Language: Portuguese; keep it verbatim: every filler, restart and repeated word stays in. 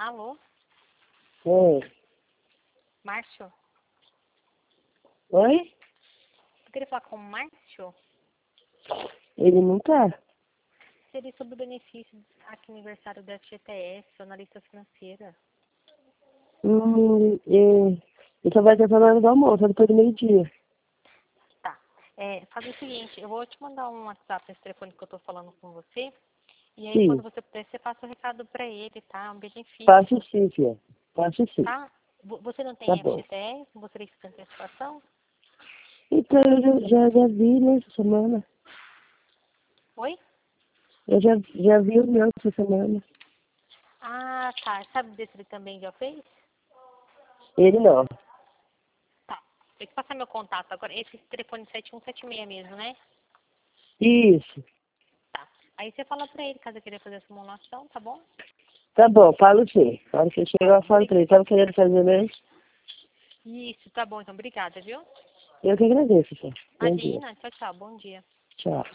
Alô? Oi. Márcio? Oi? Eu queria falar com o Márcio? Ele não tá? Seria sobre o benefício aqui no aniversário da F G T S, analista financeira. Hum, é, ele só vai ter na hora do almoço, só depois do meio-dia. Tá. É, faz o seguinte, eu vou te mandar um WhatsApp nesse telefone que eu tô falando com você. E aí, quando Sim. você puder, você passa o recado pra ele, tá? Um benefício, Faço sim, filha. Faço sim. tá? Vo- Você não Tá tem bom. F G T S? Você tem que antecipação? Então, eu já, já, já vi, né, essa semana. Oi? Eu já, já vi o meu essa semana. Ah, tá. Sabe desse ele também já fez? Ele não. Tá. Tem que passar meu contato agora. Esse telefone sete um sete seis mesmo, né? Isso. Tá. Aí você fala pra ele, caso eu queira fazer a simulação, tá bom? Tá bom, falo sim. Na hora que eu Tá chegar, eu bom. falo pra ele. Tava querendo fazer mesmo? Isso, tá bom. Então, obrigada, viu? Eu que agradeço, filha. Bom dia. Imagina. Tchau, tchau. Bom dia. Tchau.